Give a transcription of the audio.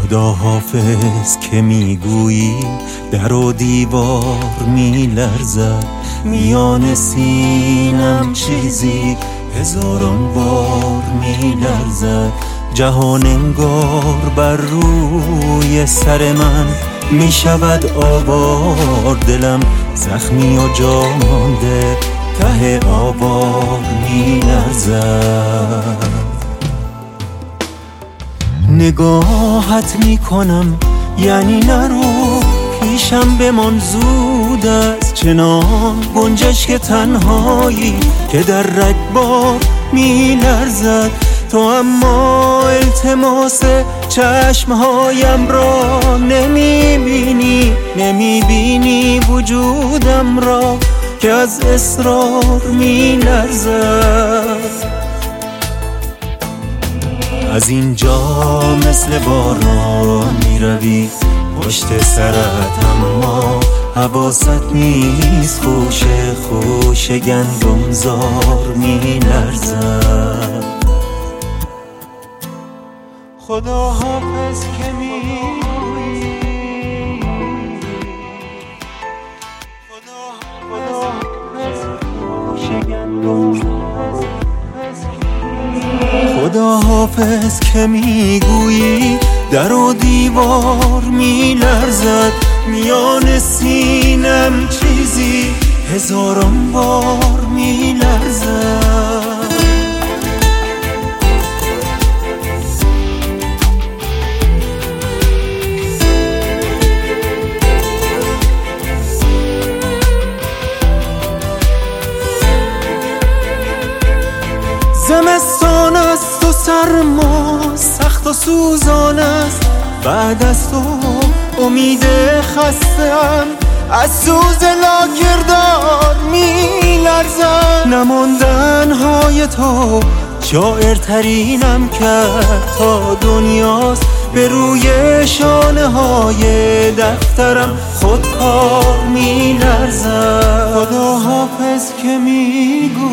خدا حافظ که میگویی در و دیوار میلرزد، میان سینم چیزی هزاران بار میلرزد. جهان انگار بر روی سر من میشود آوار، دلم زخمی و جا مانده ته آوار میلرزد. نگاهت میکنم یعنی نرو، پیشم بمان زود است، چنان گنجشک تنهایی که در رگبار میلرزد. تو اما التماس چشمهایم را نمیبینی، نمیبینی وجودم را که از اصرار میلرزد. از اینجا مثل باران میروی پشت سرت، اما حواست نیست، خوش خوش گندمزار میلرزد. خدا حافظ که میگویی، خدا حافظ خوش گندمزار، خدا حافظ که میگویی در و دیوار میلرزد، میان سینم چیزی هزاران بار میلرزد. زمستان است و سرما سخت و سوزان است، بعد از تو امید خسته‌ام از سوز لاکردار میلرزم. نماندنهای تو شاعرترینم کرد تا دنیاست، به روی شانه های دفترم خودکار میلرزم. خدا حافظ که میگو